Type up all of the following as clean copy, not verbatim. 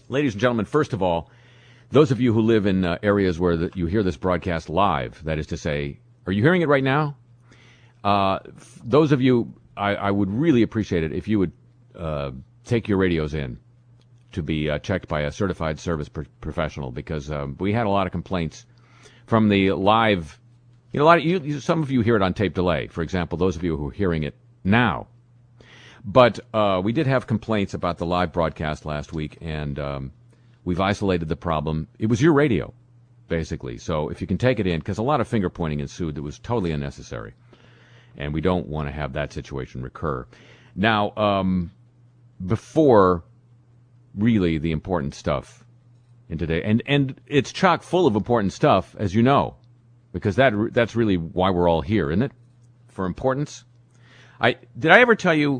Ladies and gentlemen, first of all, those of you who live in areas where you hear this broadcast live, that is to say, are you hearing it right now? Those of you, I would really appreciate it if you would take your radios in to be checked by a certified service professional, because we had a lot of complaints from the live. You know, some of you hear it on tape delay. For example, those of you who are hearing it now. But we did have complaints about the live broadcast last week, and we've isolated the problem. It was your radio, basically. So if you can take it in, because a lot of finger pointing ensued that was totally unnecessary, and we don't want to have that situation recur. Now, before really the important stuff in today, and it's chock full of important stuff, as you know, because that's really why we're all here, isn't it? For importance. Did I ever tell you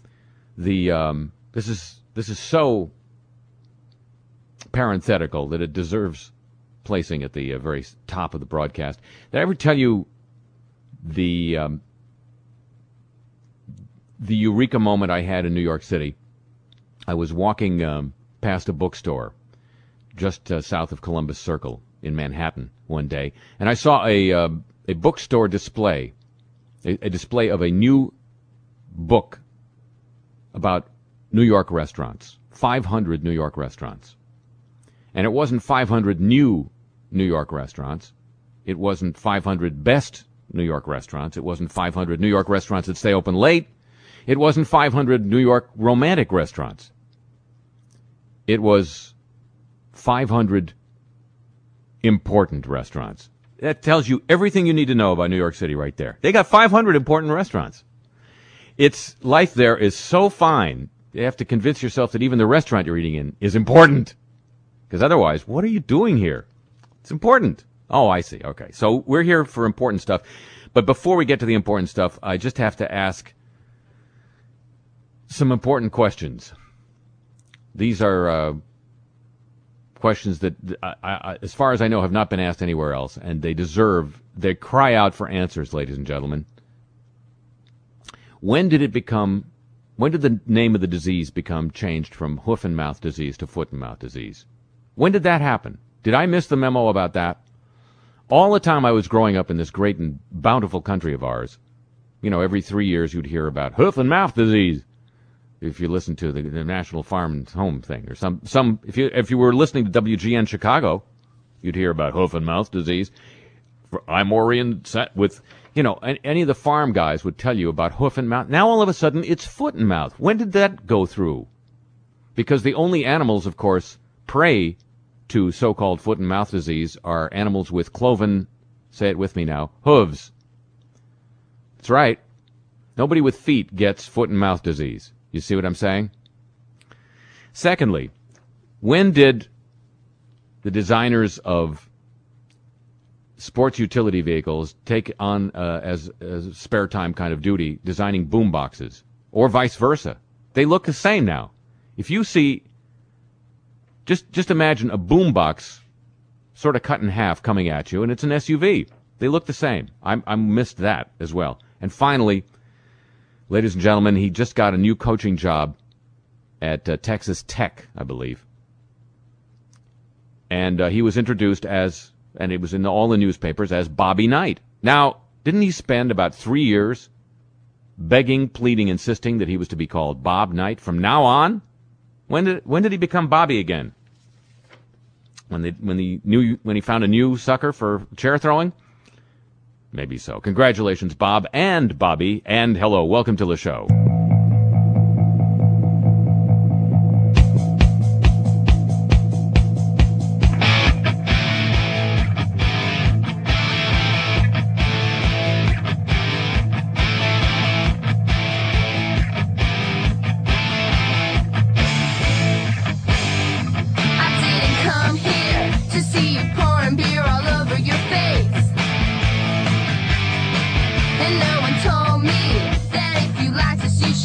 this is so parenthetical that it deserves placing at the very top of the broadcast? Did I ever tell you the eureka moment I had in New York City? I was walking past a bookstore just south of Columbus Circle in Manhattan one day, and I saw a bookstore display, a display of a new book about New York restaurants, 500 New York restaurants. And it wasn't 500 new New York restaurants. It wasn't 500 best New York restaurants. It wasn't 500 New York restaurants that stay open late. It wasn't 500 New York romantic restaurants. It was 500 important restaurants. That tells you everything you need to know about New York City right there. They got 500 important restaurants. Its life there is so fine, you have to convince yourself that even the restaurant you're eating in is important. Because otherwise, what are you doing here? It's important. Oh, I see. Okay. So we're here for important stuff. But before we get to the important stuff, I just have to ask some important questions. These are questions that, as far as I know, have not been asked anywhere else, and they cry out for answers, ladies and gentlemen. When did the name of the disease become changed from hoof and mouth disease to foot and mouth disease? When did that happen? Did I miss the memo about that? All the time I was growing up in this great and bountiful country of ours, you know, every 3 years you'd hear about hoof and mouth disease. If you listen to the National Farm and Home thing, or if you were listening to WGN Chicago, you'd hear about hoof and mouth disease. I'm oriented with, you know, any of the farm guys would tell you about hoof and mouth. Now all of a sudden it's foot and mouth. When did that go through? Because the only animals, of course, prey to so-called foot and mouth disease are animals with cloven, say it with me now, hooves. That's right. Nobody with feet gets foot and mouth disease. You see what I'm saying? Secondly, when did the designers of sports utility vehicles take on as spare time kind of duty designing boom boxes, or vice versa? They look the same now. If you see, just imagine a boom box sort of cut in half coming at you, and it's an SUV. They look the same. I missed that as well. And finally, ladies and gentlemen, he just got a new coaching job at Texas Tech, I believe. And he was introduced as, and it was in all the newspapers, as Bobby Knight. Now, didn't he spend about 3 years begging, pleading, insisting that he was to be called Bob Knight from now on? When did he become Bobby again? When he found a new sucker for chair throwing? Maybe so. Congratulations, Bob and Bobby, and hello, welcome to the show. And no one told me that if you like this, you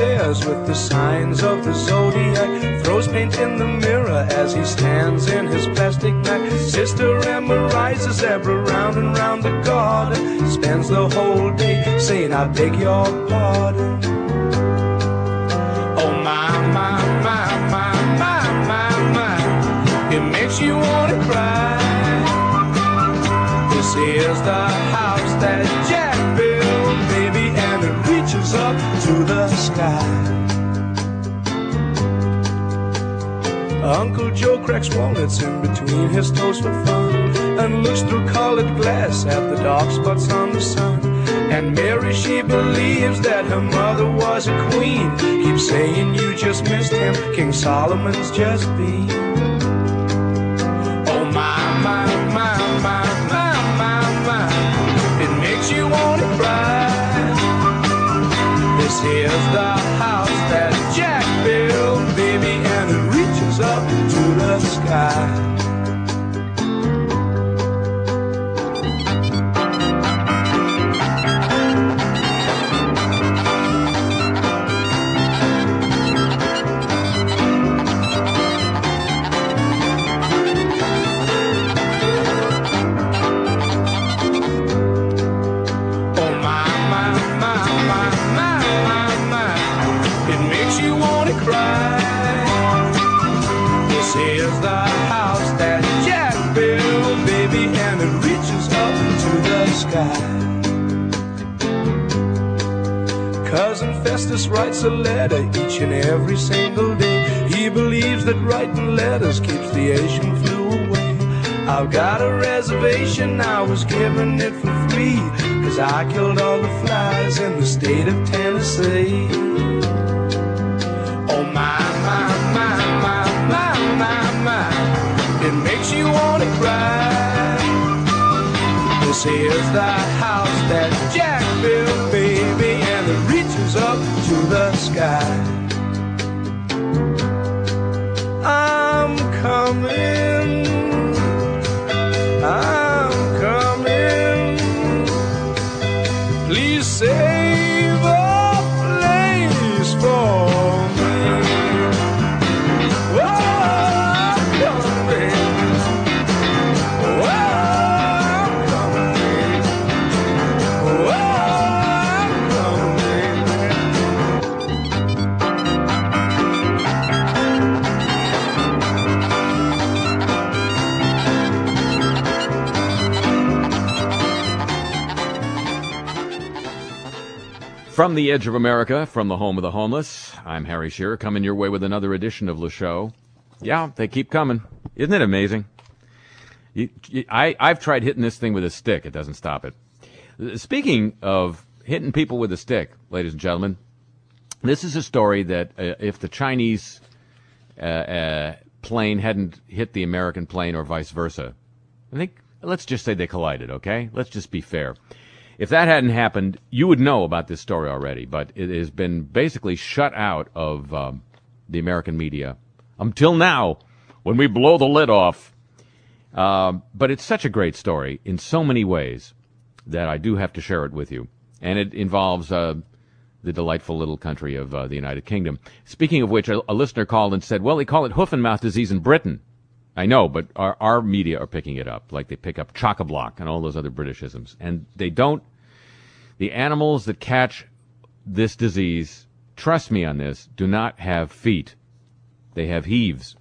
stares with the signs of the zodiac, throws paint in the mirror as he stands in his plastic knack. Sister Emma rides zebra round and round the garden, spends the whole day saying, I beg your pardon. Oh my, my, my, my, my, my, my, it makes you want to cry. This is the house that Jack built, baby, and it reaches up to the sky. Uncle Joe cracks walnuts in between his toes for fun, and looks through colored glass at the dark spots on the sun. And Mary, she believes that her mother was a queen, keeps saying you just missed him, King Solomon's just been. Oh my, my, my, my, my, my, my, it makes you want to cry. This is the house that Jack built, baby, and it reaches up to the sky. Cousin Festus writes a letter each and every single day. He believes that writing letters keeps the Asian flu away. I've got a reservation, I was given it for free, 'cause I killed all the flies in the state of Tennessee. Oh my, my, my, my, my, my, my, it makes you want to cry. This is the house that Jack built, baby, and it reaches up to the sky. I'm coming, I'm coming, please save a place for me. Oh, I'm coming. From the edge of America, from the home of the homeless, I'm Harry Shearer, coming your way with another edition of Le Show. Yeah, they keep coming. Isn't it amazing? I've tried hitting this thing with a stick. It doesn't stop it. Speaking of hitting people with a stick, ladies and gentlemen, this is a story that if the Chinese plane hadn't hit the American plane or vice versa, I think, let's just say they collided, okay? Let's just be fair. If that hadn't happened, you would know about this story already, but it has been basically shut out of the American media until now, when we blow the lid off. But it's such a great story in so many ways that I do have to share it with you. And it involves the delightful little country of the United Kingdom. Speaking of which, a listener called and said, well, they call it hoof and mouth disease in Britain. I know, but our media are picking it up, like they pick up chock-a-block and all those other Britishisms. And they don't. The animals that catch this disease, trust me on this, do not have feet. They have heaves.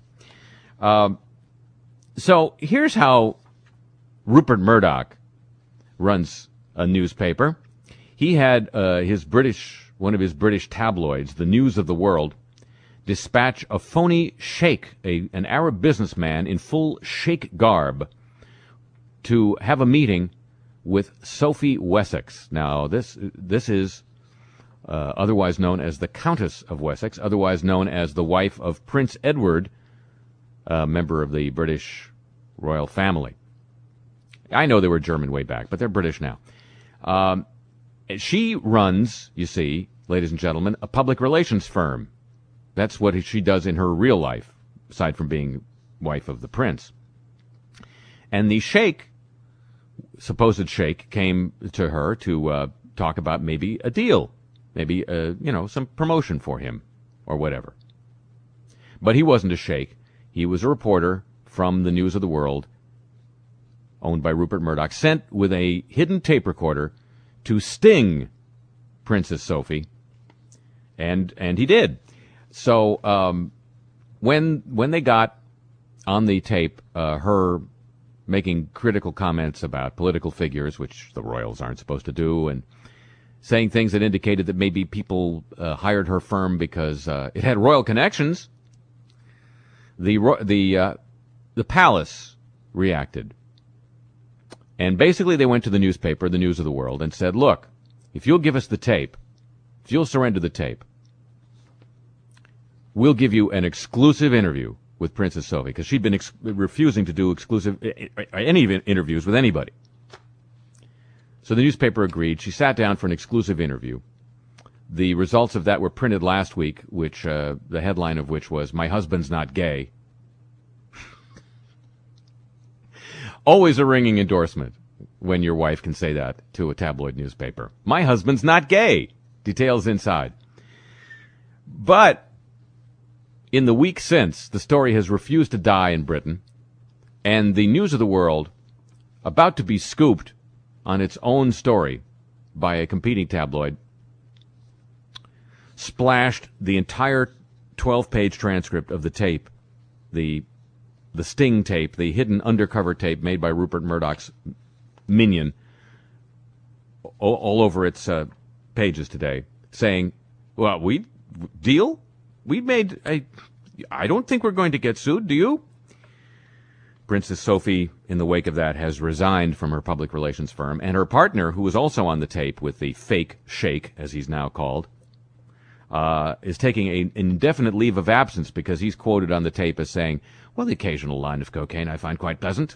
So here's how Rupert Murdoch runs a newspaper. He had one of his British tabloids, the News of the World, dispatch a phony sheikh, an Arab businessman in full sheikh garb, to have a meeting with Sophie Wessex. Now, this is otherwise known as the Countess of Wessex, otherwise known as the wife of Prince Edward, a member of the British royal family. I know they were German way back, but they're British now. She runs, you see, ladies and gentlemen, a public relations firm. That's what she does in her real life, aside from being wife of the prince. And the supposed sheikh, came to her to talk about maybe a deal. maybe, some promotion for him or whatever. But he wasn't a sheikh. He was a reporter from the News of the World, owned by Rupert Murdoch, sent with a hidden tape recorder to sting Princess Sophie, and he did. So when they got on the tape her making critical comments about political figures, which the royals aren't supposed to do, and saying things that indicated that maybe people hired her firm because it had royal connections, the palace reacted. And basically they went to the newspaper, the News of the World, and said, look, if you'll give us the tape, if you'll surrender the tape, we'll give you an exclusive interview with Princess Sophie, because she'd been refusing to do any interviews with anybody. So the newspaper agreed. She sat down for an exclusive interview. The results of that were printed last week, which the headline of which was, "My husband's not gay." Always a ringing endorsement when your wife can say that to a tabloid newspaper. My husband's not gay. Details inside. But in the week since, the story has refused to die in Britain, and the News of the World, about to be scooped on its own story by a competing tabloid, splashed the entire 12-page transcript of the tape, the sting tape, the hidden undercover tape made by Rupert Murdoch's minion, all over its pages today, saying, well, we made I don't think we're going to get sued, do you? Princess Sophie, in the wake of that, has resigned from her public relations firm, and her partner, who was also on the tape with the fake sheikh, as he's now called, is taking an indefinite leave of absence because he's quoted on the tape as saying, well, the occasional line of cocaine I find quite pleasant.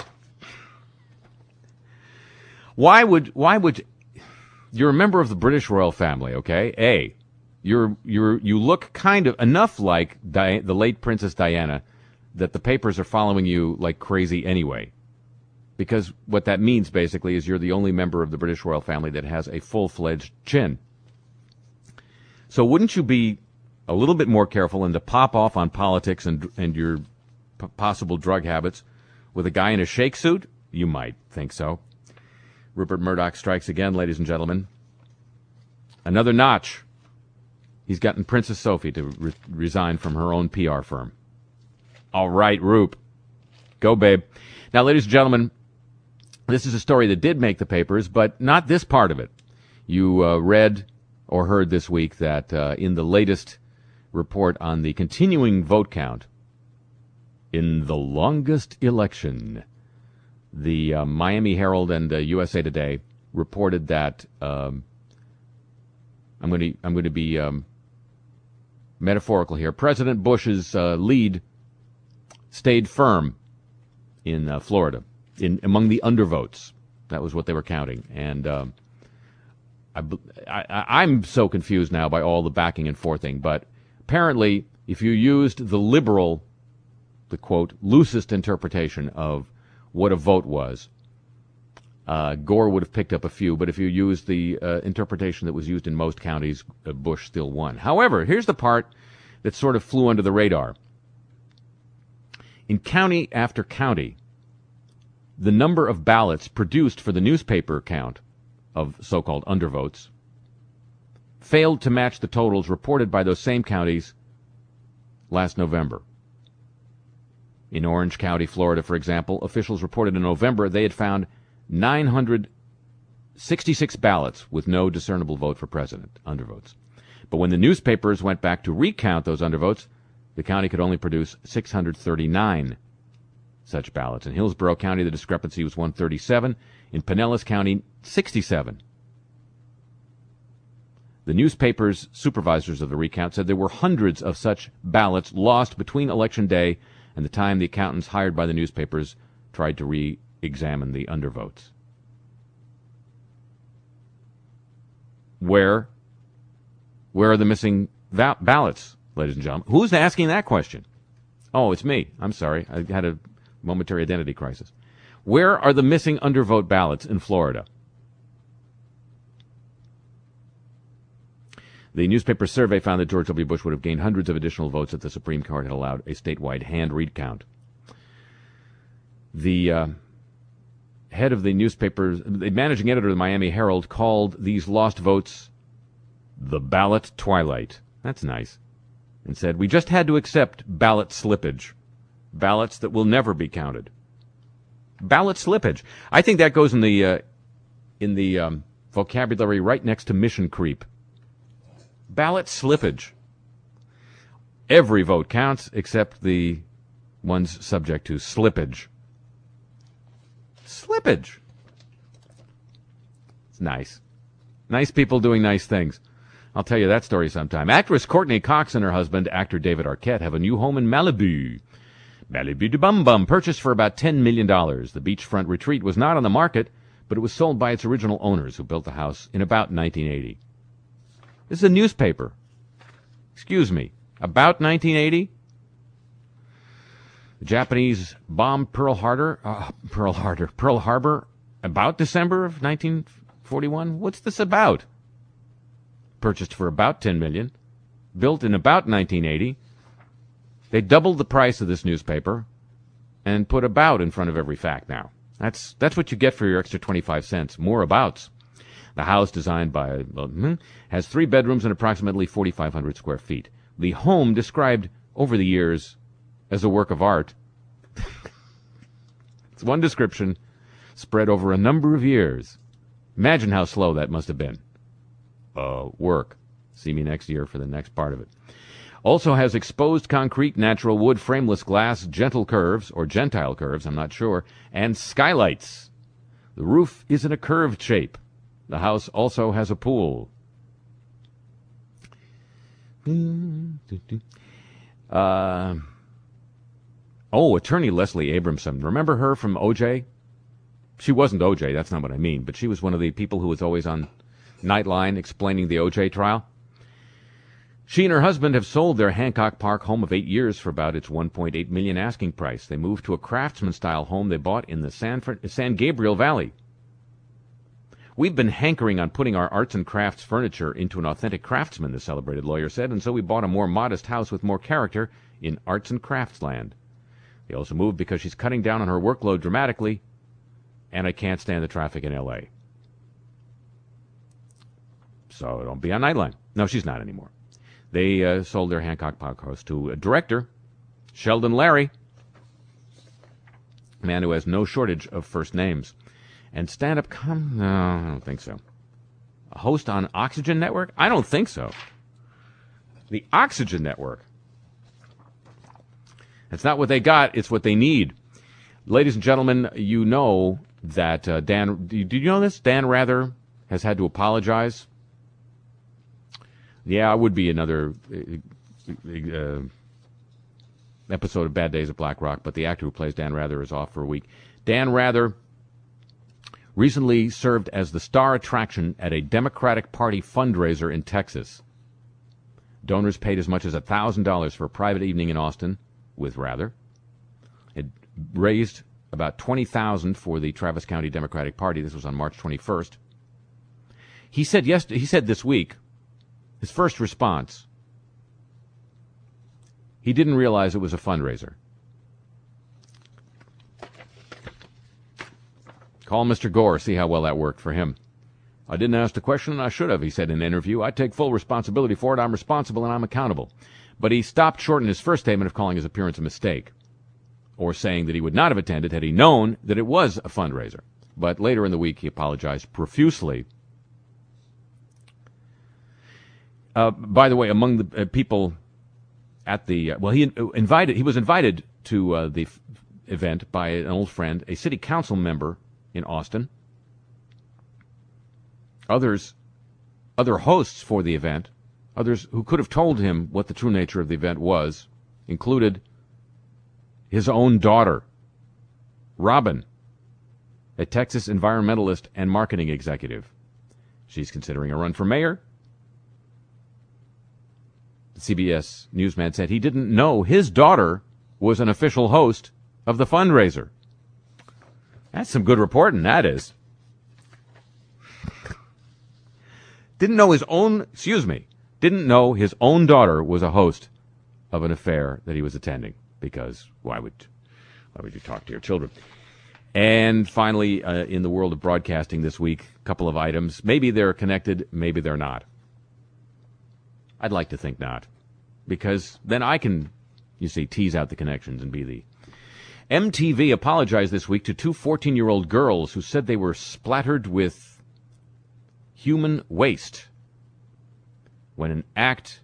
Why would you're a member of the British royal family, okay? You look kind of enough like the late Princess Diana that the papers are following you like crazy anyway. Because what that means basically is you're the only member of the British royal family that has a full-fledged chin. So wouldn't you be a little bit more careful and to pop off on politics and your possible drug habits with a guy in a sheikh suit? You might think so. Rupert Murdoch strikes again, ladies and gentlemen. Another notch. He's gotten Princess Sophie to resign from her own PR firm. All right, Rupe. Go, babe. Now, ladies and gentlemen, this is a story that did make the papers, but not this part of it. You read or heard this week that in the latest report on the continuing vote count in the longest election, the Miami Herald and USA Today reported that I'm going to be metaphorical here. President Bush's lead stayed firm in Florida, among the undervotes. That was what they were counting, and I'm so confused now by all the backing and forthing. But apparently, if you used the quote loosest interpretation of what a vote was, Gore would have picked up a few, but if you used the interpretation that was used in most counties, Bush still won. However, here's the part that sort of flew under the radar. In county after county, the number of ballots produced for the newspaper count of so-called undervotes failed to match the totals reported by those same counties last November. In Orange County, Florida, for example, officials reported in November they had found 966 ballots with no discernible vote for president, undervotes. But when the newspapers went back to recount those undervotes, the county could only produce 639 such ballots. In Hillsborough County, the discrepancy was 137. In Pinellas County, 67. The newspaper's supervisors of the recount said there were hundreds of such ballots lost between Election Day and the time the accountants hired by the newspapers tried to re-examine the undervotes. Where are the missing ballots, ladies and gentlemen? Who's asking that question? Oh, it's me. I'm sorry. I had a momentary identity crisis. Where are the missing undervote ballots in Florida? The newspaper survey found that George W. Bush would have gained hundreds of additional votes if the Supreme Court had allowed a statewide hand recount. The head of the newspaper, the managing editor of the Miami Herald, called these lost votes the ballot twilight. That's nice. And said, we just had to accept ballot slippage. Ballots that will never be counted. Ballot slippage. I think that goes in the vocabulary right next to mission creep. Ballot slippage. Every vote counts except the ones subject to slippage. Slippage. It's nice. Nice people doing nice things. I'll tell you that story sometime. Actress Courtney Cox and her husband, actor David Arquette, have a new home in Malibu. Malibu de Bum Bum, purchased for about $10 million. The beachfront retreat was not on the market, but it was sold by its original owners who built the house in about 1980. This is a newspaper. Excuse me. About 1980? The Japanese bombed Pearl Harbor about December of 1941? What's this about? Purchased for about $10 million, built in about 1980. They doubled the price of this newspaper and put about in front of every fact now. That's what you get for your extra 25 cents. More abouts. The house, designed by has 3 bedrooms and approximately 4,500 square feet. The home, described over the years as a work of art. It's one description spread over a number of years. Imagine how slow that must have been. Work. See me next year for the next part of it. Also has exposed concrete, natural wood, frameless glass, gentle curves, or gentile curves, I'm not sure, and skylights. The roof is in a curved shape. The house also has a pool. Attorney Leslie Abramson. Remember her from O.J.? She wasn't O.J., that's not what I mean, but she was one of the people who was always on Nightline explaining the O.J. trial. She and her husband have sold their Hancock Park home of 8 years for about its $1.8 million asking price. They moved to a craftsman-style home they bought in the San Gabriel Valley. We've been hankering on putting our arts and crafts furniture into an authentic craftsman, the celebrated lawyer said, and so we bought a more modest house with more character in arts and crafts land. They also moved because she's cutting down on her workload dramatically, and I can't stand the traffic in L.A. So don't be on Nightline. No, she's not anymore. They sold their Hancock Park house to a director, Sheldon Larry, a man who has no shortage of first names. And stand-up no, I don't think so. A host on Oxygen Network? I don't think so. The Oxygen Network. That's not what they got, it's what they need. Ladies and gentlemen, you know that did you know this? Dan Rather has had to apologize. Yeah, it would be another episode of Bad Days at Black Rock, but the actor who plays Dan Rather is off for a week. Dan Rather recently served as the star attraction at a Democratic Party fundraiser in Texas. Donors paid as much as $1,000 for a private evening in Austin with Rather. It raised about $20,000 for the Travis County Democratic Party. This was on March 21st. He said this week, his first response, he didn't realize it was a fundraiser. Call Mr. Gore, see how well that worked for him. I didn't ask the question, and I should have, he said in an interview. I take full responsibility for it. I'm responsible, and I'm accountable. But he stopped short in his first statement of calling his appearance a mistake, or saying that he would not have attended had he known that it was a fundraiser. But later in the week, he apologized profusely. By the way, among the people at the he was invited to the event by an old friend, a city council member in Austin. Other hosts for the event, others who could have told him what the true nature of the event was, included his own daughter, Robin, a Texas environmentalist and marketing executive. She's considering a run for mayor. The CBS newsman said he didn't know his daughter was an official host of the fundraiser. That's some good reporting, that is. Didn't know didn't know his own daughter was a host of an affair that he was attending, because why would you talk to your children? And finally, in the world of broadcasting this week, a couple of items. Maybe they're connected, maybe they're not. I'd like to think not, because then I can, you see, tease out the connections and be the... MTV apologized this week to two 14-year-old girls who said they were splattered with human waste when an act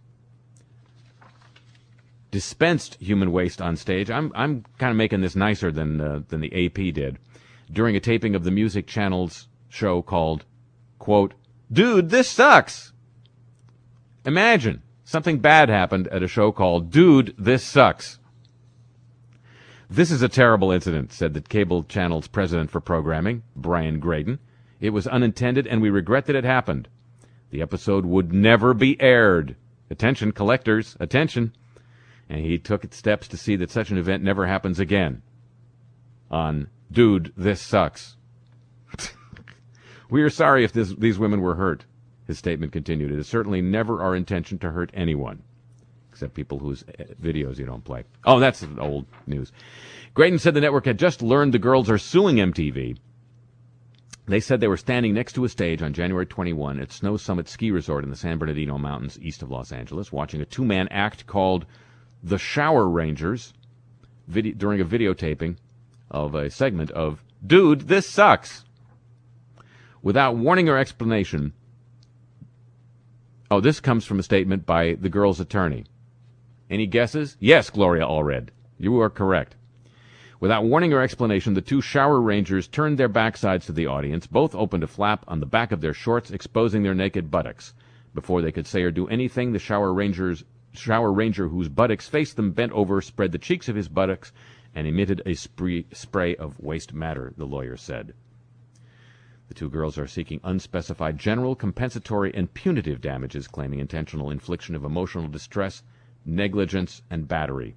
dispensed human waste on stage. I'm kind of making this nicer than the AP did. During a taping of the Music Channel's show called, quote, "Dude, this sucks." Imagine something bad happened at a show called "Dude, This Sucks." "This is a terrible incident," said the cable channel's president for programming, Brian Graydon. "It was unintended, and we regret that it happened. The episode would never be aired. Attention, collectors, attention." And he took steps to see that such an event never happens again on "Dude, This Sucks." "We are sorry if these women were hurt," his statement continued. "It is certainly never our intention to hurt anyone, except people whose videos you don't play." Oh, that's old news. Graydon said the network had just learned the girls are suing MTV. They said they were standing next to a stage on January 21 at Snow Summit Ski Resort in the San Bernardino Mountains east of Los Angeles, watching a two-man act called The Shower Rangers during a videotaping of a segment of "Dude, This Sucks." Without warning or explanation... Oh, this comes from a statement by the girl's attorney. Any guesses? Yes, Gloria Allred. You are correct. Without warning or explanation, the two Shower Rangers turned their backsides to the audience. Both opened a flap on the back of their shorts, exposing their naked buttocks. Before they could say or do anything, the Shower Ranger whose buttocks faced them bent over, spread the cheeks of his buttocks, and emitted a spray of waste matter, the lawyer said. The two girls are seeking unspecified general, compensatory, and punitive damages, claiming intentional infliction of emotional distress, negligence, and battery.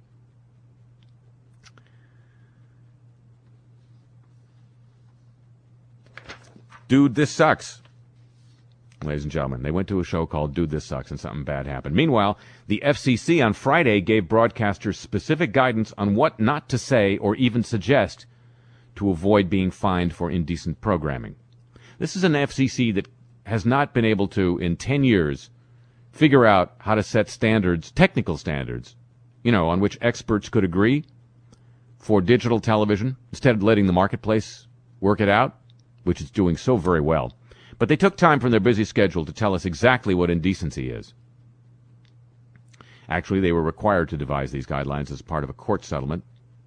Dude, This Sucks. Ladies and gentlemen, they went to a show called "Dude, This Sucks," and something bad happened. Meanwhile, the FCC on Friday gave broadcasters specific guidance on what not to say or even suggest to avoid being fined for indecent programming. This is an FCC that has not been able to, in 10 years, figure out how to set standards, technical standards, on which experts could agree for digital television, instead of letting the marketplace work it out, which it's doing so very well. But they took time from their busy schedule to tell us exactly what indecency is. Actually, they were required to devise these guidelines as part of a court settlement.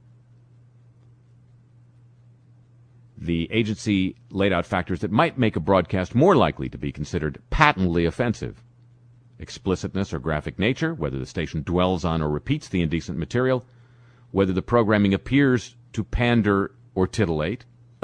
The agency laid out factors that might make a broadcast more likely to be considered patently offensive. Explicitness or graphic nature, whether the station dwells on or repeats the indecent material, whether the programming appears to pander or titillate.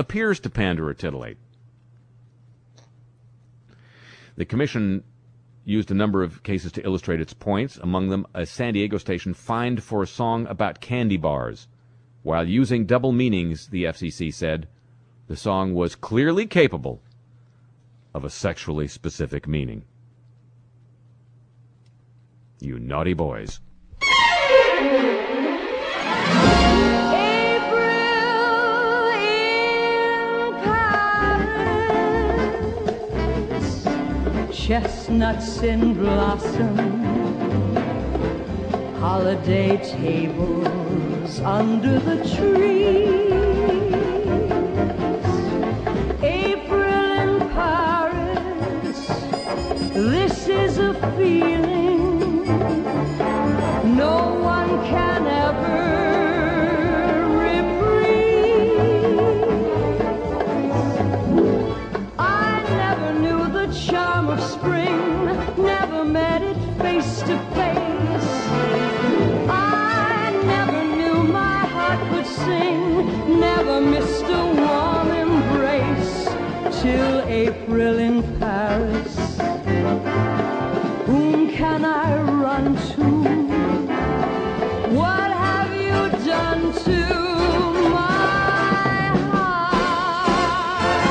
The commission used a number of cases to illustrate its points, among them a San Diego station fined for a song about candy bars. While using double meanings, the FCC said, the song was clearly capable of a sexually specific meaning. You naughty boys. Chestnuts in blossom, holiday tables under the trees, April in Paris, this is a feeling no one can ever reprise. I never knew the charm of spring, never met it face to face. I never knew my heart could sing, never missed a warm embrace, till April in Paris. Whom can I run to? What have you done to my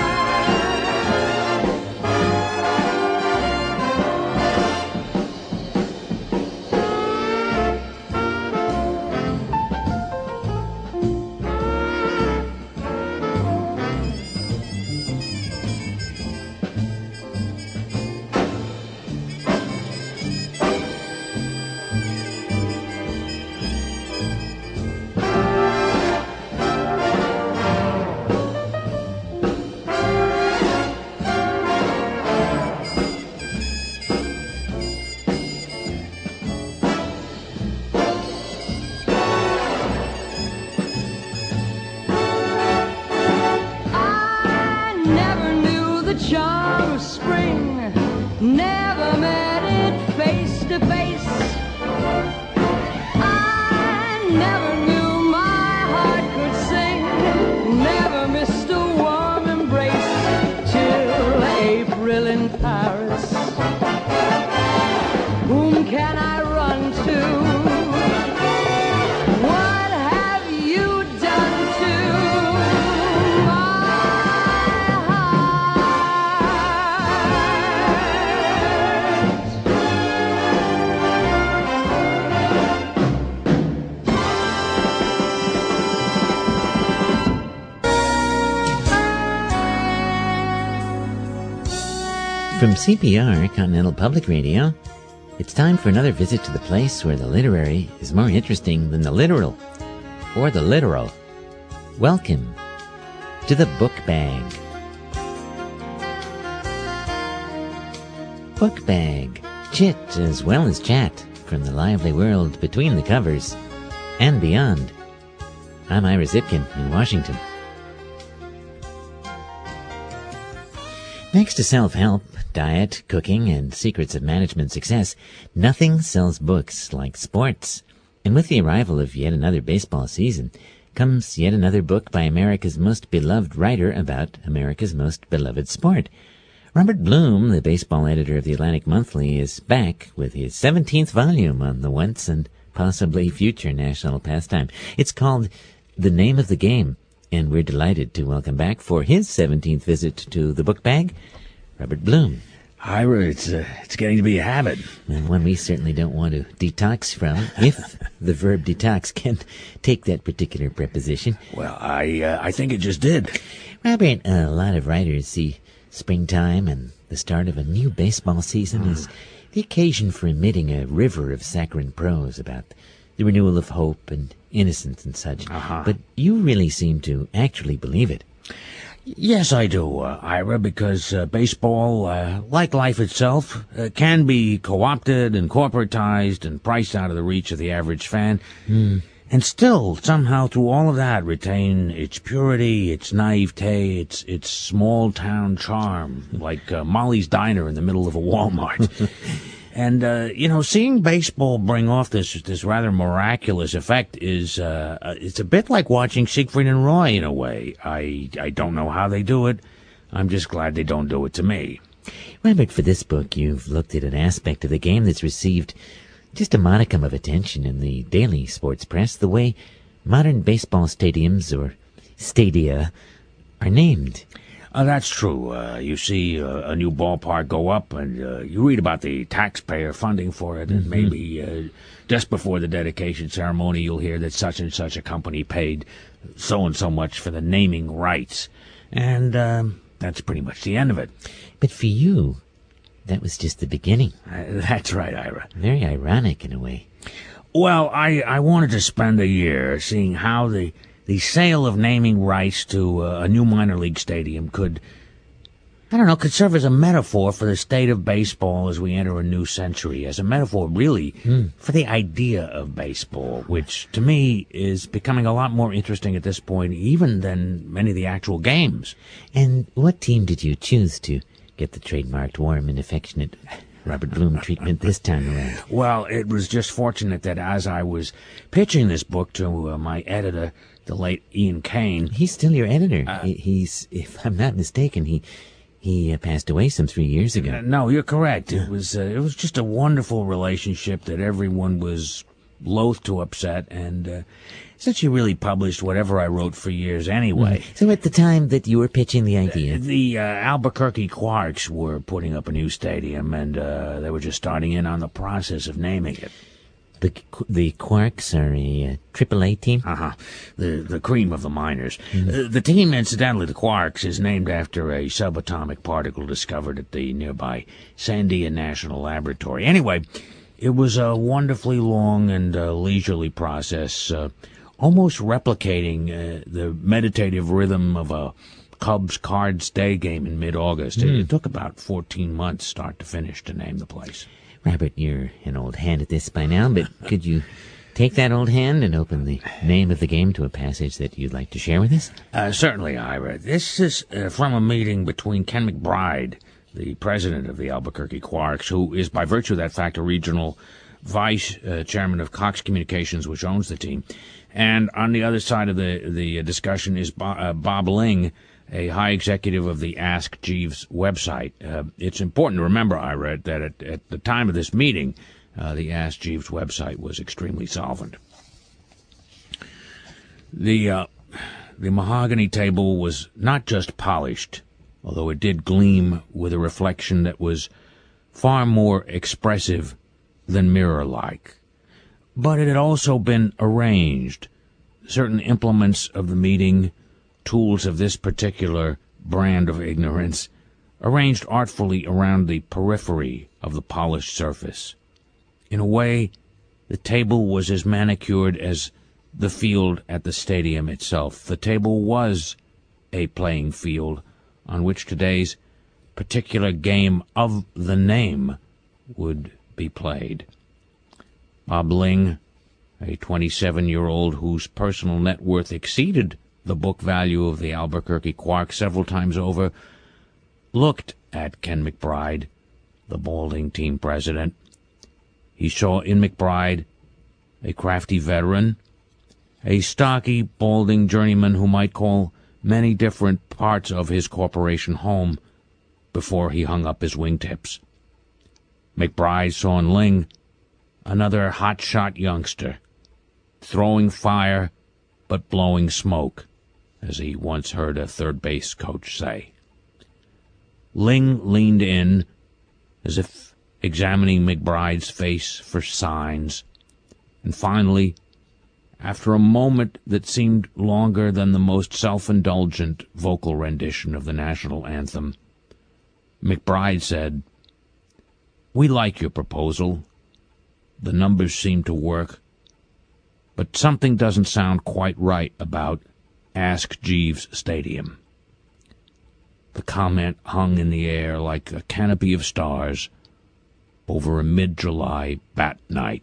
heart? From CPR, Continental Public Radio, it's time for another visit to the place where the literary is more interesting than the literal, or the literal. Welcome to the Book Bag. Book Bag. Chit as well as chat from the lively world between the covers and beyond. I'm Ira Zipkin in Washington. Next to self-help, diet, cooking, and secrets of management success, nothing sells books like sports. And with the arrival of yet another baseball season comes yet another book by America's most beloved writer about America's most beloved sport. Robert Bloom, the baseball editor of the Atlantic Monthly, is back with his 17th volume on the once and possibly future national pastime. It's called The Name of the Game, and we're delighted to welcome back for his 17th visit to the Book Bag, Robert Bloom. Ira, it's getting to be a habit. And one we certainly don't want to detox from, if the verb detox can take that particular preposition. Well, I think it just did. Robert, a lot of writers see springtime and the start of a new baseball season as the occasion for emitting a river of saccharine prose about the renewal of hope and innocence and such. But you really seem to actually believe it. Yes, I do, Ira, because baseball, like life itself, can be co-opted and corporatized and priced out of the reach of the average fan, and still, somehow, through all of that, retain its purity, its naivete, its small-town charm, like Molly's Diner in the middle of a Walmart. And, seeing baseball bring off this rather miraculous effect is, it's a bit like watching Siegfried and Roy in a way. I don't know how they do it. I'm just glad they don't do it to me. Robert, for this book, you've looked at an aspect of the game that's received just a modicum of attention in the daily sports press, the way modern baseball stadiums, or stadia, are named. That's true. You see a new ballpark go up, and you read about the taxpayer funding for it, and maybe just before the dedication ceremony, you'll hear that such and such a company paid so and so much for the naming rights. And that's pretty much the end of it. But for you, that was just the beginning. That's right, Ira. Very ironic in a way. Well, I wanted to spend a year seeing how the sale of naming rights to a new minor league stadium could serve as a metaphor for the state of baseball as we enter a new century, as a metaphor, really, for the idea of baseball, which, to me, is becoming a lot more interesting at this point, even than many of the actual games. And what team did you choose to get the trademarked warm and affectionate Robert Bloom treatment this time around? Well, it was just fortunate that as I was pitching this book to my editor, the late Ian Kane. He's still your editor. He's, if I'm not mistaken, he passed away some 3 years ago. No, you're correct. It was just a wonderful relationship that everyone was loath to upset, and since he really published whatever I wrote for years anyway. So at the time that you were pitching the idea, the Albuquerque Quarks were putting up a new stadium, and they were just starting in on the process of naming it. The Quarks are a AAA team? The cream of the minors. The team, incidentally, the Quarks, is named after a subatomic particle discovered at the nearby Sandia National Laboratory. Anyway, it was a wonderfully long and leisurely process, almost replicating the meditative rhythm of a Cubs Cards Day game in mid-August. It took about 14 months, start to finish, to name the place. Robert, you're an old hand at this by now, but could you take that old hand and open the name of the game to a passage that you'd like to share with us? Certainly, Ira. This is from a meeting between Ken McBride, the president of the Albuquerque Quarks, who is by virtue of that fact a regional vice chairman of Cox Communications, which owns the team. And on the other side of the discussion is Bob Ling, a high executive of the Ask Jeeves website. It's important to remember, Ira, that at the time of this meeting, the Ask Jeeves website was extremely solvent. The mahogany table was not just polished, although it did gleam with a reflection that was far more expressive than mirror-like. But it had also been arranged. Certain implements of the meeting, tools of this particular brand of ignorance, arranged artfully around the periphery of the polished surface. In a way, the table was as manicured as the field at the stadium itself. The table was a playing field on which today's particular game of the name would be played. Bob Ling, a 27-year-old whose personal net worth exceeded the book value of the Albuquerque Quark several times over, looked at Ken McBride, the balding team president. He saw in McBride a crafty veteran, a stocky, balding journeyman who might call many different parts of his corporation home before he hung up his wingtips. McBride saw in Ling another hot-shot youngster, throwing fire but blowing smoke, as he once heard a third-base coach say. Ling leaned in, as if examining McBride's face for signs, and finally, after a moment that seemed longer than the most self-indulgent vocal rendition of the national anthem, McBride said, "We like your proposal. The numbers seem to work, but something doesn't sound quite right about Ask Jeeves Stadium." The comment hung in the air like a canopy of stars over a mid-July bat night.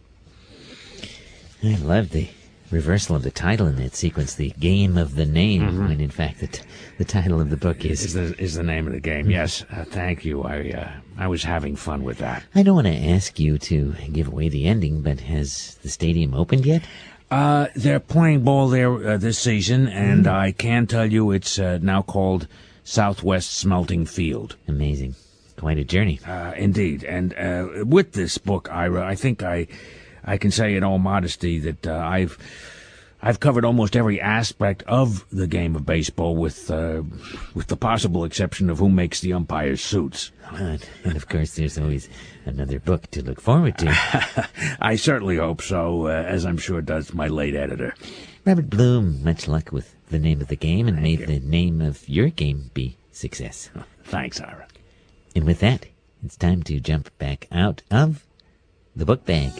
I love the reversal of the title in that sequence, the game of the name, when in fact the title of the book is the name of the game. Yes, thank you. I was having fun with that. I don't want to ask you to give away the ending, but has the stadium opened yet? They're playing ball there this season, and I can tell you it's now called Southwest Smelting Field. Amazing. Quite a journey. Indeed. And with this book, Ira, I think I can say in all modesty that I've covered almost every aspect of the game of baseball, with the possible exception of who makes the umpires' suits. And of course, there's always another book to look forward to. I certainly hope so, as I'm sure does my late editor. Robert Bloom, much luck with the name of the game, and may the name of your game be success. Thanks, Ira. And with that, it's time to jump back out of the book bag.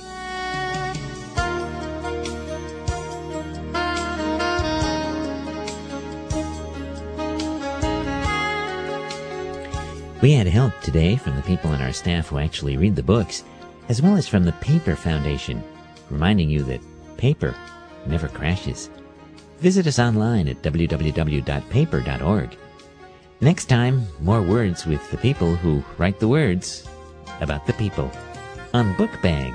We had help today from the people on our staff who actually read the books, as well as from the Paper Foundation, reminding you that paper never crashes. Visit us online at www.paper.org. Next time, more words with the people who write the words about the people on Book Bag.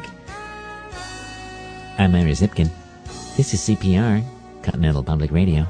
I'm Ira Zipkin. This is CPR, Continental Public Radio.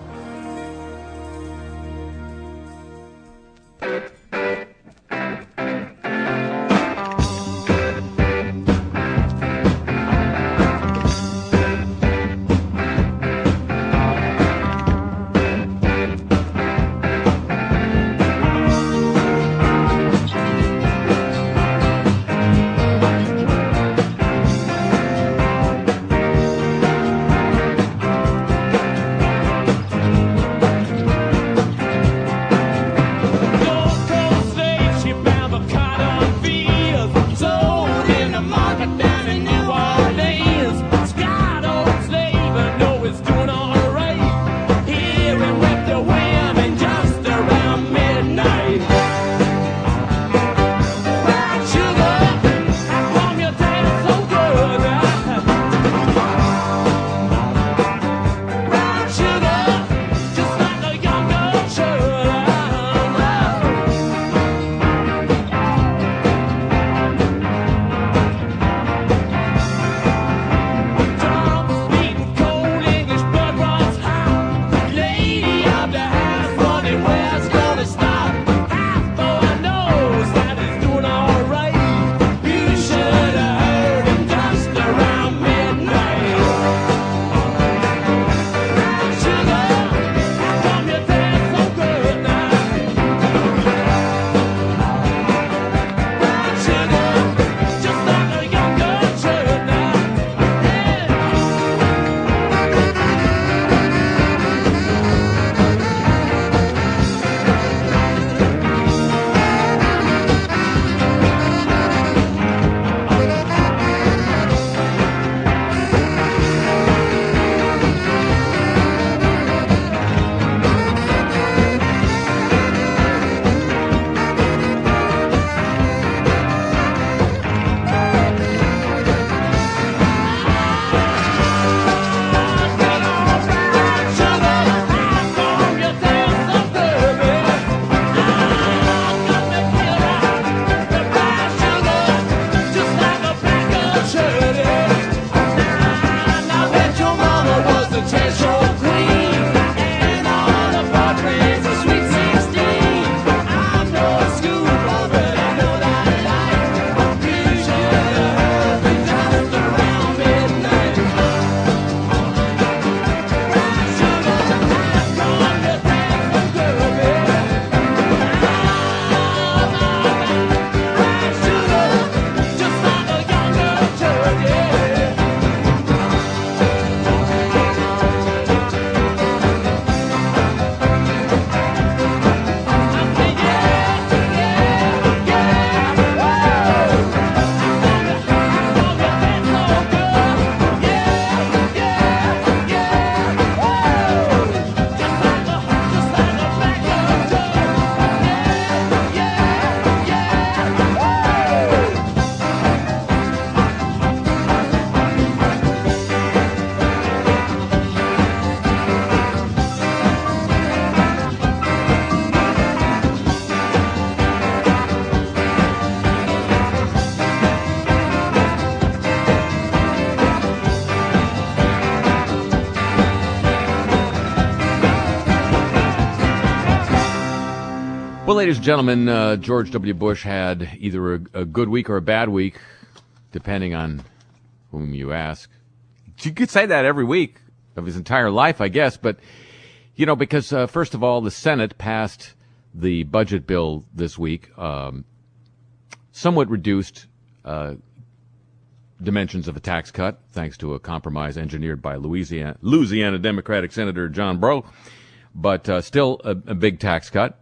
Well, ladies and gentlemen, George W. Bush had either a good week or a bad week, depending on whom you ask. You could say that every week of his entire life, I guess. But, you know, because, first of all, the Senate passed the budget bill this week, somewhat reduced dimensions of a tax cut, thanks to a compromise engineered by Louisiana Democratic Senator John Breaux, but still a big tax cut.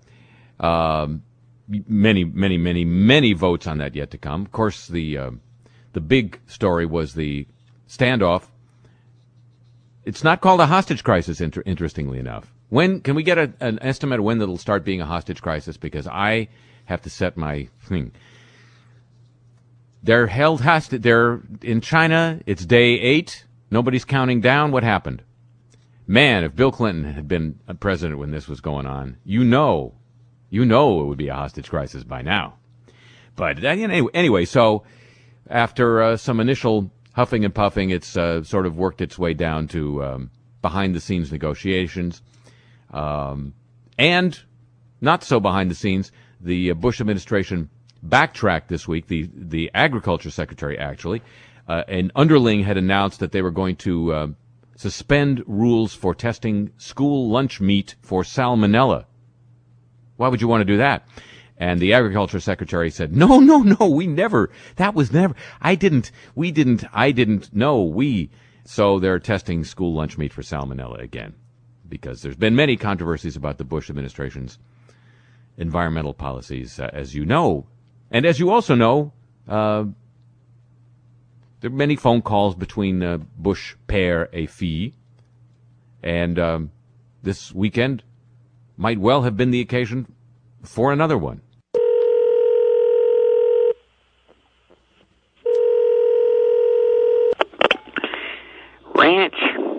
Many votes on that yet to come. Of course, the big story was the standoff. It's not called a hostage crisis, interestingly enough. When can we get an estimate of when it'll start being a hostage crisis? Because I have to set my thing. They're held hostage. They're in China. It's day 8. Nobody's counting down. What happened? Man, if Bill Clinton had been a president when this was going on, you know it would be a hostage crisis by now. But anyway, so after some initial huffing and puffing, it's sort of worked its way down to behind-the-scenes negotiations. And not so behind the scenes, the Bush administration backtracked this week. The Agriculture Secretary, actually, an underling had announced that they were going to suspend rules for testing school lunch meat for salmonella. Why would you want to do that? And the Agriculture Secretary said, no, we never. That was never. I didn't. No. So they're testing school lunch meat for salmonella again, because there's been many controversies about the Bush administration's environmental policies, as you know. And as you also know, there are many phone calls between Bush père et fille, and this weekend might well have been the occasion for another one. Ranch.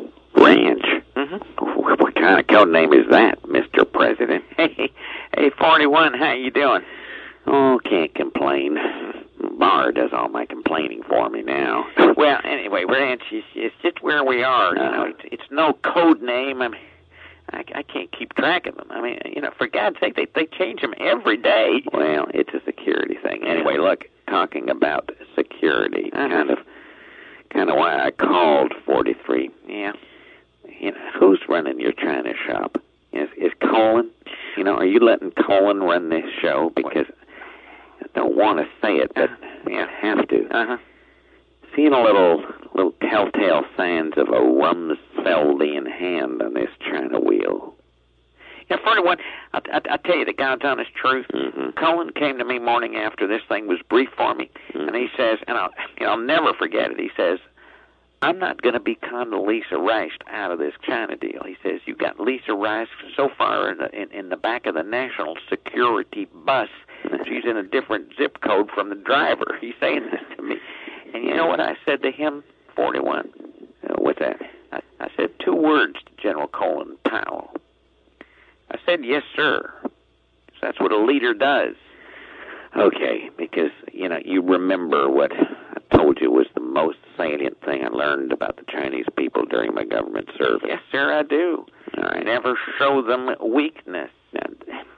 Mm-hmm. What kind of code name is that, Mr. President? Hey, 41, how you doing? Oh, can't complain. Bar does all my complaining for me now. Well, anyway, Ranch, it's just where we are. You know, it's no code name. I mean, I can't keep track of them. I mean, you know, for God's sake, they change them every day. Well, it's a security thing. Anyway, look, talking about security, kind of why I called 43. Yeah. You know, who's running your China shop? Is Colin? You know, are you letting Colin run this show? Because I don't want to say it, but I have to. Uh-huh. Seeing a little telltale signs of a Rumsfeldian hand on this China wheel. Yeah, 41, I'll tell you the God's honest truth. Mm-hmm. Colin came to me morning after this thing was briefed for me, and he says, and I'll never forget it, he says, I'm not going to be Condoleezza Rice out of this China deal. He says, you got Lisa Rice so far in the back of the national security bus, she's in a different zip code from the driver. He's saying this to me. And you know what I said to him, 41? What's that? I said 2 words to General Colin Powell. I said, yes, sir. That's what a leader does. Okay, because, you know, you remember what I told you was the most salient thing I learned about the Chinese people during my government service. Yes, sir, I do. All right. Never show them weakness. And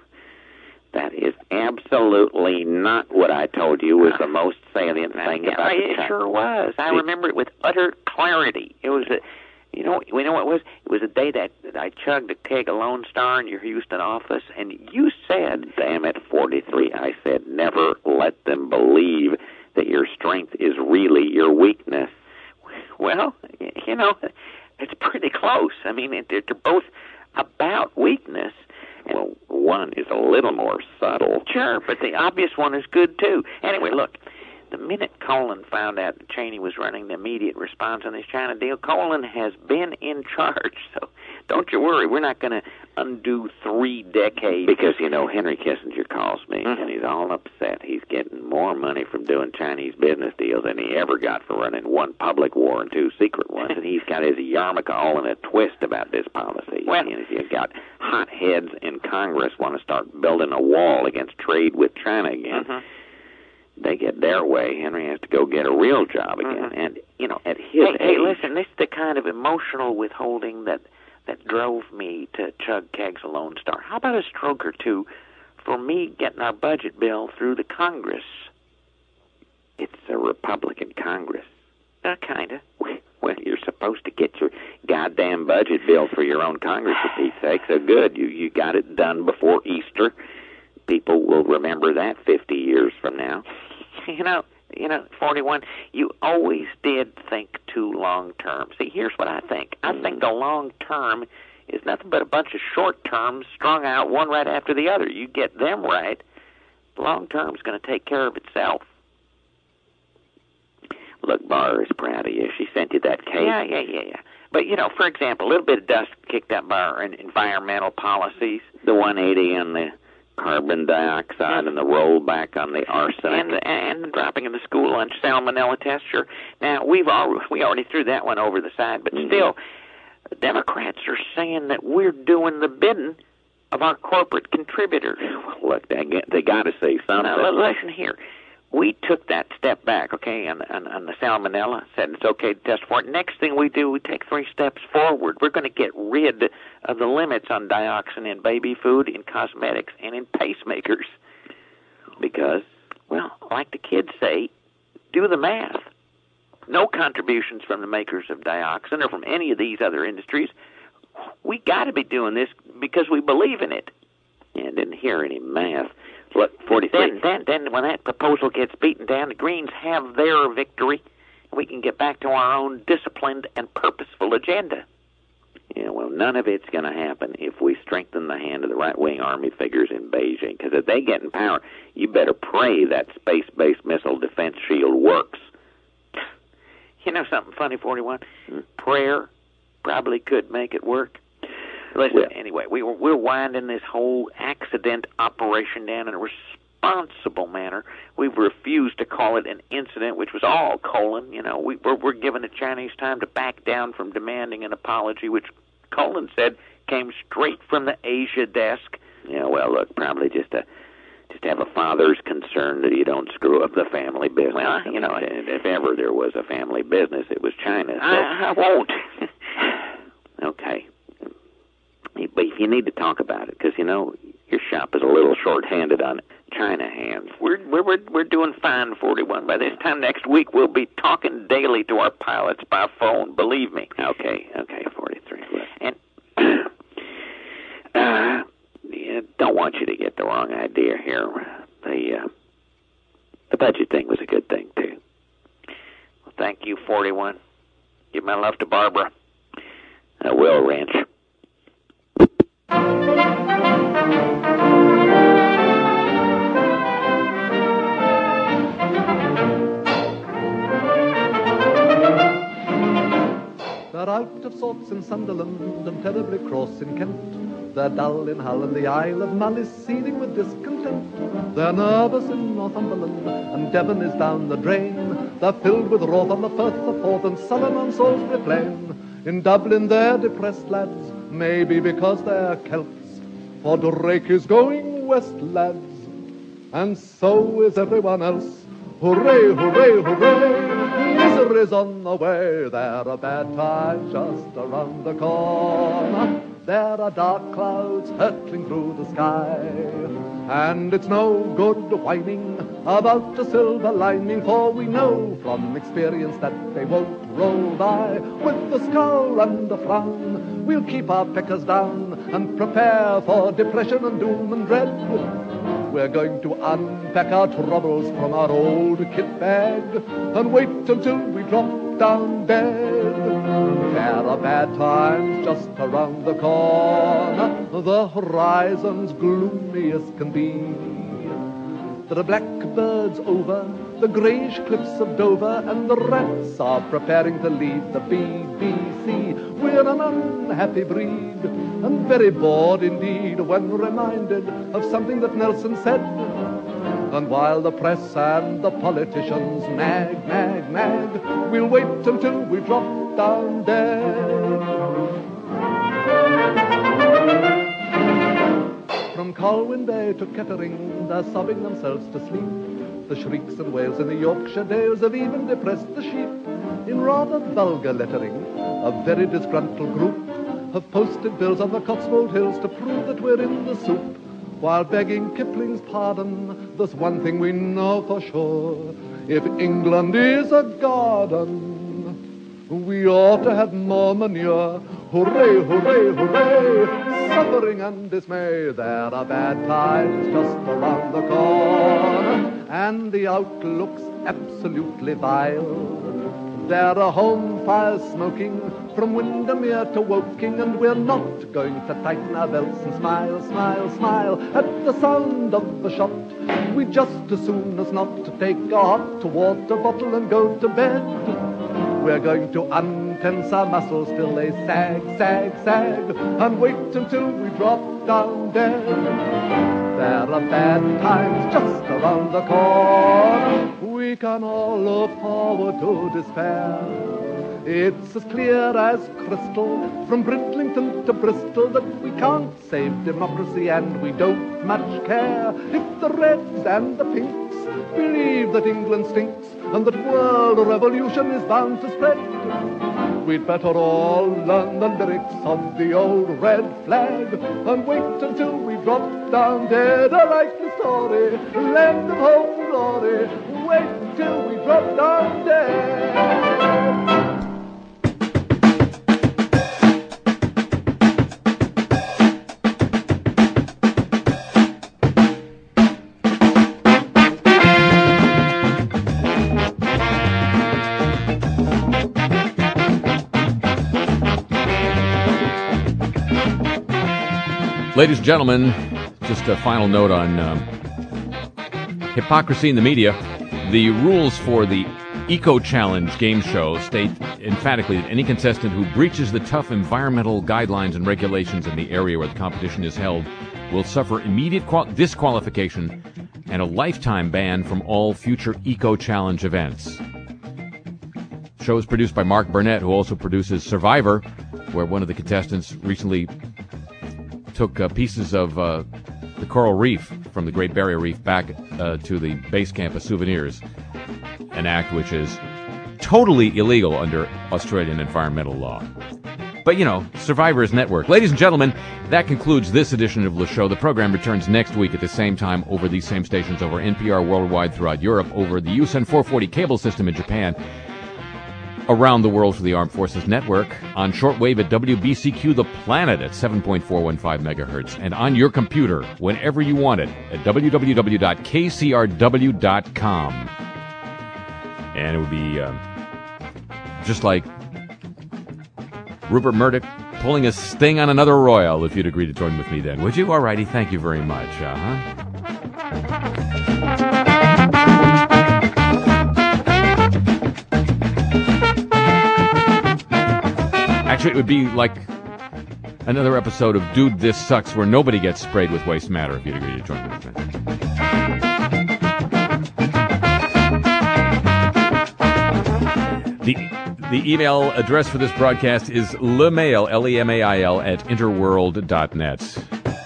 that is absolutely not what I told you was the most salient thing about it. It sure was. I remember it with utter clarity. It was you know what it was? It was a day that I chugged a keg of Lone Star in your Houston office, and you said, damn it, 43, I said, never let them believe that your strength is really your weakness. Well, you know, it's pretty close. I mean, they're both about weakness. Well, one is a little more subtle. Sure, but the obvious one is good, too. Anyway, look, the minute Colin found out that Cheney was running the immediate response on this China deal, Colin has been in charge. So don't you worry, we're not going to undo 3 decades. Because, you know, Henry Kissinger calls me, and he's all upset. He's getting more money from doing Chinese business deals than he ever got for running 1 public war and 2 secret ones. And he's got his yarmulke all in a twist about this policy. Well, and if you've got hot heads in Congress want to start building a wall against trade with China again, they get their way, Henry has to go get a real job again. And, you know, at his age... Hey, listen, this is the kind of emotional withholding that drove me to chug kegs of Lone Star. How about a stroke or 2 for me getting our budget bill through the Congress. It's a Republican Congress. Kind of. Well, you're supposed to get your goddamn budget bill through your own Congress, for Pete's sake. So good. You got it done before Easter. People will remember that 50 years from now. You know, 41, you always did think too long term. See, here's what I think. I think the long term is nothing but a bunch of short terms strung out one right after the other. You get them right, the long term's going to take care of itself. Look, Bar is proud of you. She sent you that cake. Yeah. But, for example, a little bit of dust kicked up by our environmental policies. The 180 on the carbon dioxide and the rollback on the arsenic. And the dropping in the school lunch salmonella test, sure. Now, we already threw that one over the side, but still, the Democrats are saying that we're doing the bidding of our corporate contributors. Look, they got to say something. Now, listen here. We took that step back, okay, on the salmonella, said it's okay to test for it. Next thing we do, we take 3 steps forward. We're going to get rid of the limits on dioxin in baby food, in cosmetics, and in pacemakers. Because, well, like the kids say, do the math. No contributions from the makers of dioxin or from any of these other industries. We got to be doing this because we believe in it. Yeah, didn't hear any math. Look, 43. Then when that proposal gets beaten down, the Greens have their victory. We can get back to our own disciplined and purposeful agenda. Yeah, well, none of it's going to happen if we strengthen the hand of the right-wing army figures in Beijing. Because if they get in power, you better pray that space-based missile defense shield works. You know something funny, 41? Prayer probably could make it work. Listen, anyway, we're winding this whole accident operation down in a responsible manner. We've refused to call it an incident, which was all colon. We're giving the Chinese time to back down from demanding an apology, which Colin said came straight from the Asia desk. Yeah, well, look, probably just to have a father's concern that you don't screw up the family business. Well, if ever there was a family business, it was China. So. I won't. Okay. But if you need to talk about it, because, your shop is a little short-handed on China hands. We're doing fine, 41. By this time next week, we'll be talking daily to our pilots by phone, believe me. Okay, 43. And don't want you to get the wrong idea here. The budget thing was a good thing, too. Well, thank you, 41. Give my love to Barbara. I will, Ranch. They're out of sorts in Sunderland and terribly cross in Kent. They're dull in Hull and the Isle of Man is seething with discontent. They're nervous in Northumberland and Devon is down the drain. They're filled with wrath on the Firth, the Forth and sullen on Salisbury Plain. In Dublin they're depressed lads, maybe because they're Celts. For Drake is going west, lads, and so is everyone else. Hooray, hooray, hooray, misery's on the way. There are bad times just around the corner. There are dark clouds hurtling through the sky. And it's no good whining about a silver lining, for we know from experience that they won't roll by. With a scowl and a frown, we'll keep our peckers down and prepare for depression and doom and dread. We're going to unpack our troubles from our old kit bag and wait until we drop down dead. There are bad times just around the corner. The horizon's gloomy as can be. There are blackbirds over the greyish cliffs of Dover, and the rats are preparing to leave the BBC. We're an unhappy breed, and very bored indeed when reminded of something that Nelson said. And while the press and the politicians nag, nag, nag, we'll wait until we drop down dead. From Colwyn Bay to Kettering, they're sobbing themselves to sleep. The shrieks and wails in the Yorkshire dales have even depressed the sheep. In rather vulgar lettering, a very disgruntled group have posted bills on the Cotswold Hills to prove that we're in the soup. while begging Kipling's pardon. There's one thing we know for sure. If England is a garden, we ought to have more manure. Hooray, hooray, hooray, suffering and dismay. There are bad times just around the corner, and the outlook's absolutely vile. There are home fires smoking from Windermere to Woking, and we're not going to tighten our belts and smile, smile, smile at the sound of the shot. We'd just as soon as not to take a hot water bottle and go to bed. We're going to untense our muscles till they sag, sag, sag, and wait until we drop down dead. There are bad times just around the corner. We can all look forward to despair. It's as clear as crystal from Bridlington to Bristol that we can't save democracy and we don't much care. If the Reds and the Pinks believe that England stinks and that world revolution is bound to spread, we'd better all learn the lyrics of the old red flag and wait until we drop down dead. I like the story, land of home glory, wait till we drop down dead. Ladies and gentlemen, just a final note on hypocrisy in the media. The rules for the Eco Challenge game show state emphatically that any contestant who breaches the tough environmental guidelines and regulations in the area where the competition is held will suffer immediate disqualification and a lifetime ban from all future Eco Challenge events. The show is produced by Mark Burnett, who also produces Survivor, where one of the contestants recently took pieces of the coral reef from the Great Barrier Reef back to the base camp as souvenirs, an act which is totally illegal under Australian environmental law. But, you know, Survivor is network. Ladies and gentlemen, that concludes this edition of the show. The program returns next week at the same time over these same stations, over NPR worldwide throughout Europe, over the USEN 440 cable system in Japan, around the world for the Armed Forces Network, on shortwave at WBCQ The Planet at 7.415 megahertz, and on your computer whenever you want it at www.kcrw.com. And it would be just like Rupert Murdoch pulling a sting on another royal if you'd agree to join with me then. Would you? All righty. Thank you very much. Actually, it would be like another episode of Dude, This Sucks, where nobody gets sprayed with waste matter if you'd agree to join with me. The email address for this broadcast is lemail, L-E-M-A-I-L, at interworld.net.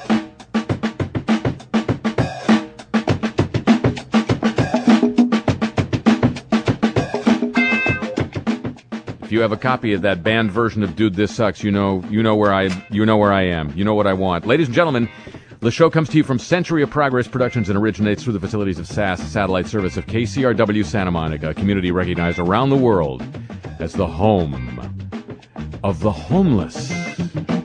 If you have a copy of that banned version of Dude, This Sucks, you know where I am. You know what I want. Ladies and gentlemen, the show comes to you from Century of Progress Productions and originates through the facilities of SAS, a satellite service of KCRW Santa Monica, a community recognized around the world as the home of the homeless.